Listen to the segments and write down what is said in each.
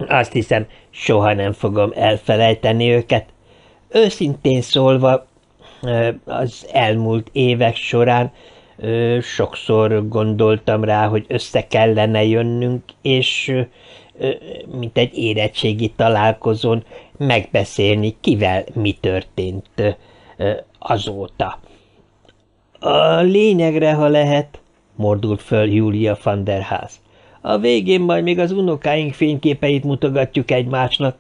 Azt hiszem, soha nem fogom elfelejteni őket. Őszintén szólva, az elmúlt évek során sokszor gondoltam rá, hogy össze kellene jönnünk, és mint egy érettségi találkozón megbeszélni, kivel mi történt azóta. A lényegre, ha lehet, mordult föl Julia van der Haas. A végén majd még az unokáink fényképeit mutogatjuk egymásnak.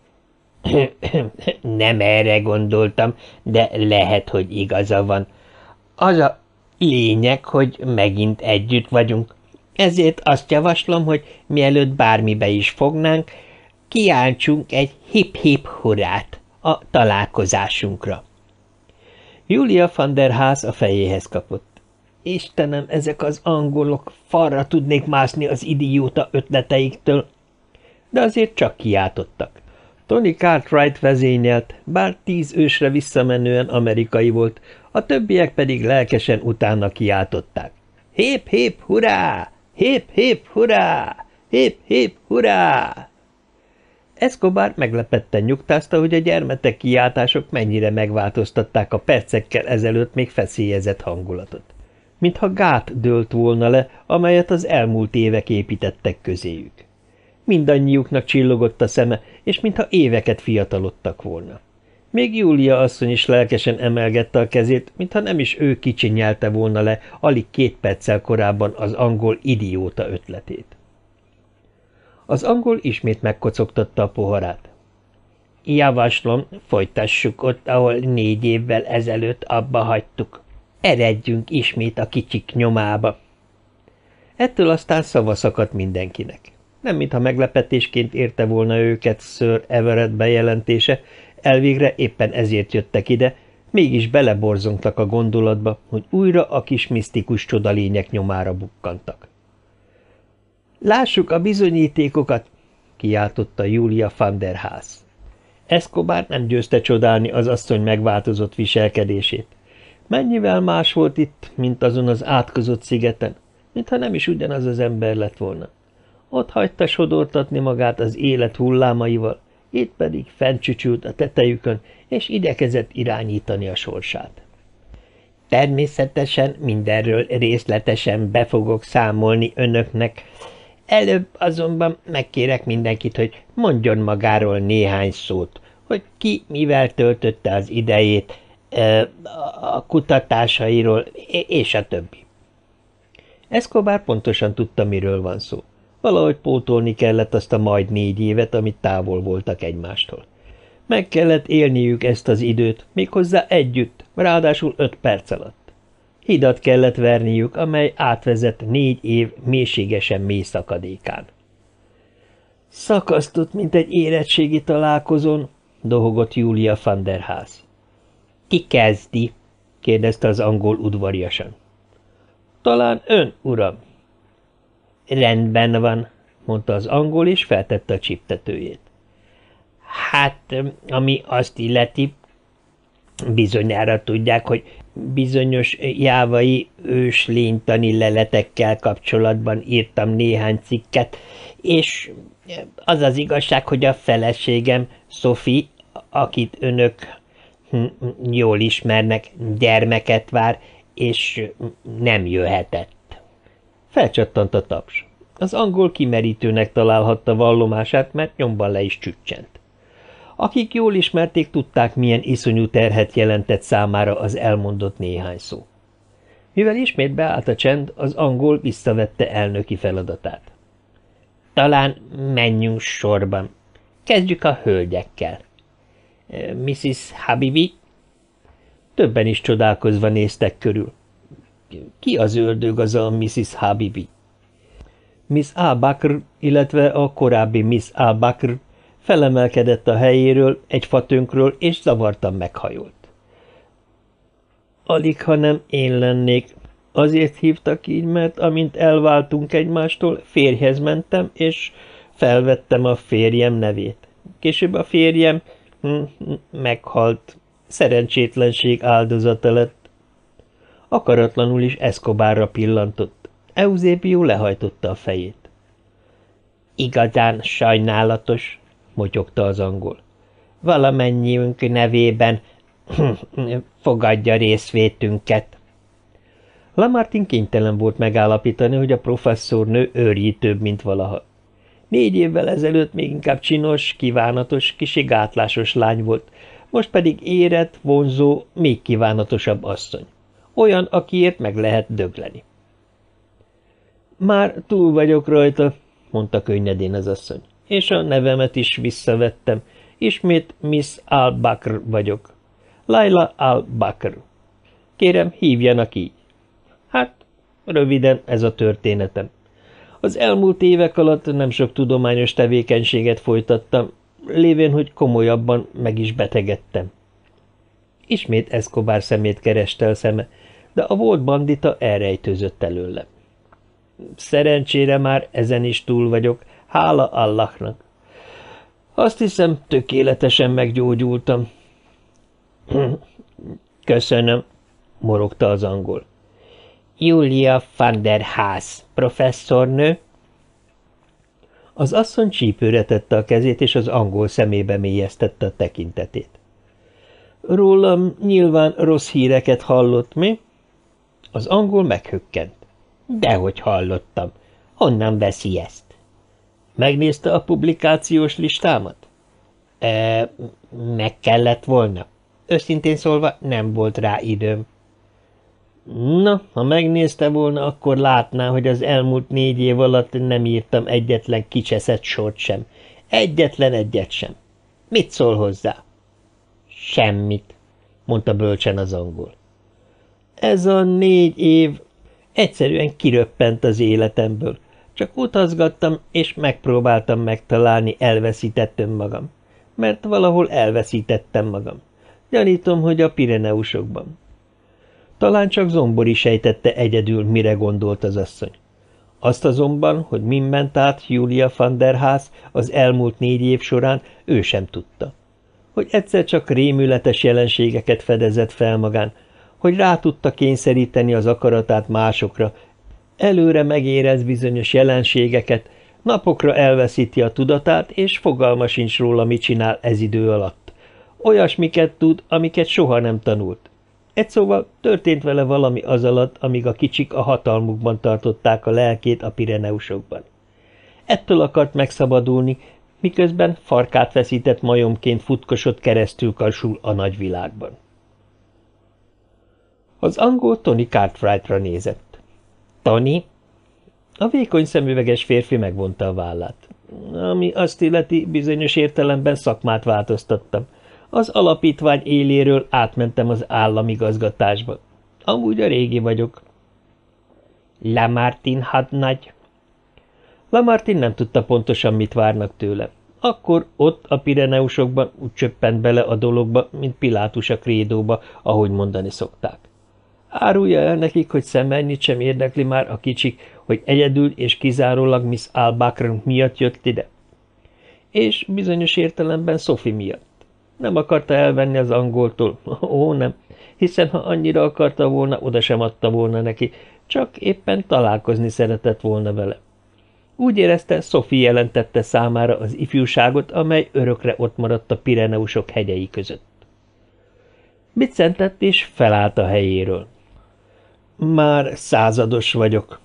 Nem erre gondoltam, de lehet, hogy igaza van. Az a lényeg, hogy megint együtt vagyunk. Ezért azt javaslom, hogy mielőtt bármibe is fognánk, kiáltsunk egy hip-hip hurrát a találkozásunkra. Julia van der Haas a fejéhez kapott. Istenem, ezek az angolok, falra tudnék mászni az idióta ötleteiktől. De azért csak kiáltottak. Tony Cartwright vezényelt, bár 10 ősre visszamenően amerikai volt, a többiek pedig lelkesen utána kiáltották. Hip, hip, hurrá! Hip, hip, hurrá! Hip, hip, hurrá! Escobar meglepetten nyugtázta, hogy a gyermetek kiáltások mennyire megváltoztatták a percekkel ezelőtt még feszélyezett hangulatot. Mintha gát dőlt volna le, amelyet az elmúlt évek építettek közéjük. Mindannyiuknak csillogott a szeme, és mintha éveket fiatalodtak volna. Még Júlia asszony is lelkesen emelgette a kezét, mintha nem is ő kicsinyelte volna le alig 2 perccel korábban az angol idióta ötletét. Az angol ismét megkocogtatta a poharát. Javaslom, folytassuk ott, ahol 4 évvel ezelőtt abba hagytuk. Eredjünk ismét a kicsik nyomába. Ettől aztán szava szakadt mindenkinek. Nem mintha meglepetésként érte volna őket Sir Everett bejelentése, elvégre éppen ezért jöttek ide, mégis beleborzongtak a gondolatba, hogy újra a kis misztikus csodalények nyomára bukkantak. Lássuk a bizonyítékokat, kiáltotta Julia van der Haas. Escobar nem győzte csodálni az asszony megváltozott viselkedését. Mennyivel más volt itt, mint azon az átkozott szigeten, mintha nem is ugyanaz az ember lett volna. Ott hagyta sodortatni magát az élet hullámaival, itt pedig fenncsücsült a tetejükön, és igyekezett irányítani a sorsát. Természetesen mindenről részletesen be fogok számolni önöknek. Előbb azonban megkérek mindenkit, hogy mondjon magáról néhány szót, hogy ki mivel töltötte az idejét, a kutatásairól, és a többi. Escobar pontosan tudta, miről van szó. Valahogy pótolni kellett azt a majd 4 évet, amit távol voltak egymástól. Meg kellett élniük ezt az időt, méghozzá együtt, ráadásul 5 perc alatt. Hidat kellett verniük, amely átvezet 4 év mélységesen mély szakadékán. Szakasztott, mint egy érettségi találkozón, dohogott Julia van der Haas. Ki kezdi? kérdezte az angol udvariasan. Talán ön, uram. Rendben van, mondta az angol, és feltette a csiptetőjét. Hát, ami azt illeti, bizonyára tudják, hogy bizonyos jávai őslénytani leletekkel kapcsolatban írtam néhány cikket, és az az igazság, hogy a feleségem, Sophie, akit önök jól ismernek, gyermeket vár, és nem jöhetett. Felcsattant a taps. Az angol kimerítőnek találhatta vallomását, mert nyomban le is csüccsent. Akik jól ismerték, tudták, milyen iszonyú terhet jelentett számára az elmondott néhány szó. Mivel ismét beállt a csend, az angol visszavette elnöki feladatát. Talán menjünk sorban. Kezdjük a hölgyekkel. Mrs. Habibi? Többen is csodálkozva néztek körül. Ki az ördög az a Mrs. Habibi? Miss Al-Bakr, illetve a korábbi Miss Al-Bakr felemelkedett a helyéről, egy fatönkről, és zavartan meghajolt. Alig, ha nem én lennék. Azért hívtak így, mert amint elváltunk egymástól, férjhez mentem, és felvettem a férjem nevét. Később a férjem meghalt, szerencsétlenség áldozata lett. Akaratlanul is Escobarra pillantott. Eusebio lehajtotta a fejét. Igazán sajnálatos, motyogta az angol. Valamennyiünk nevében fogadja részvétünket. Lamartine kénytelen volt megállapítani, hogy a professzornő őrjítőbb, mint valaha. 4 évvel ezelőtt még inkább csinos, kívánatos, kissé gátlásos lány volt, most pedig érett, vonzó, még kívánatosabb asszony. Olyan, akiért meg lehet dögleni. Már túl vagyok rajta, mondta könnyedén az asszony, és a nevemet is visszavettem. Ismét Miss Al-Bakr vagyok. Laila Al-Bakr. Kérem, hívjanak így. Hát, röviden ez a történetem. Az elmúlt évek alatt nem sok tudományos tevékenységet folytattam, lévén, hogy komolyabban meg is betegedtem. Ismét Escobar szemét kereste a szeme, de a volt bandita elrejtőzött előle. Szerencsére már ezen is túl vagyok, hála Allahnak. Azt hiszem, tökéletesen meggyógyultam. Köszönöm, morogta az angol. Julia van der Haas, professzornő? Az asszony csípőre tette a kezét, és az angol szemébe mélyeztette a tekintetét. Rólam nyilván rossz híreket hallott, mi? Az angol meghökkent. Dehogy hallottam. Honnan veszi ezt? Megnézte a publikációs listámat? Meg kellett volna. Őszintén szólva nem volt rá időm. Na, ha megnézte volna, akkor látná, hogy az elmúlt 4 év alatt nem írtam egyetlen kicseszett sort sem. Egyetlen egyet sem. Mit szól hozzá? Semmit, mondta bölcsen az angol. Ez a 4 év egyszerűen kiröppent az életemből. Csak utazgattam, és megpróbáltam megtalálni elveszített önmagam. Mert valahol elveszítettem magam. Gyanítom, hogy a Pireneusokban. Talán csak Zombori sejtette egyedül, mire gondolt az asszony. Azt azonban, hogy min ment át Julia van der Haas az elmúlt 4 év során, ő sem tudta. Hogy egyszer csak rémületes jelenségeket fedezett fel magán, hogy rá tudta kényszeríteni az akaratát másokra, előre megérez bizonyos jelenségeket, napokra elveszíti a tudatát, és fogalma sincs róla, mit csinál ez idő alatt. Olyasmiket tud, amiket soha nem tanult. Egy szóval történt vele valami az alatt, amíg a kicsik a hatalmukban tartották a lelkét a Pireneusokban. Ettől akart megszabadulni, miközben farkát veszített majomként futkosott keresztül karsul a nagyvilágban. Az angol Tony Cartwrightra nézett. Tony? A vékony szemüveges férfi megvonta a vállát. Ami azt illeti, bizonyos értelemben szakmát változtattam. Az alapítvány éléről átmentem az államigazgatásba. Amúgy a régi vagyok. Lamartine hadnagy. Lamartine nem tudta pontosan, mit várnak tőle. Akkor ott a Pireneusokban úgy csöppent bele a dologba, mint Pilátus a krédóba, ahogy mondani szokták. Árulja el nekik, hogy szemennyit sem érdekli már a kicsik, hogy egyedül és kizárólag Miss Al-Bakr miatt jött ide. És bizonyos értelemben Sophie miatt. Nem akarta elvenni az angoltól, ó nem, hiszen ha annyira akarta volna, oda sem adta volna neki, csak éppen találkozni szeretett volna vele. Úgy érezte, Sophie jelentette számára az ifjúságot, amely örökre ott maradt a Pireneusok hegyei között. Biccentett és felállt a helyéről. Már százados vagyok.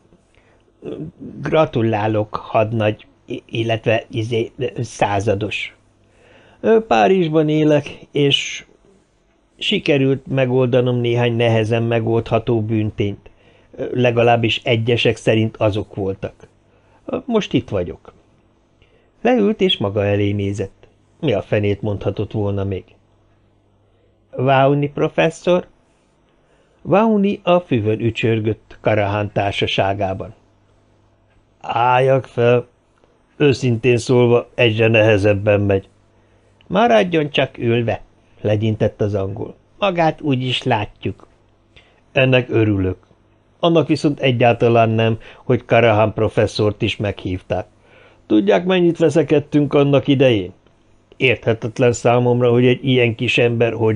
Gratulálok, hadnagy, illetve százados. Párizsban élek, és sikerült megoldanom néhány nehezen megoldható bűntényt. Legalábbis egyesek szerint azok voltak. Most itt vagyok. Leült és maga elé nézett. Mi a fenét mondhatott volna még? Vaughan professzor? Vaughan a füvön ücsörgött Karahan társaságában. Álljak fel! Őszintén szólva egyre nehezebben megy. Maradjon csak ülve, legyintett az angol. Magát úgy is látjuk. Ennek örülök. Annak viszont egyáltalán nem, hogy Karahan professzort is meghívták. Tudják, mennyit veszekedtünk annak idején? Érthetetlen számomra, hogy egy ilyen kis ember hogy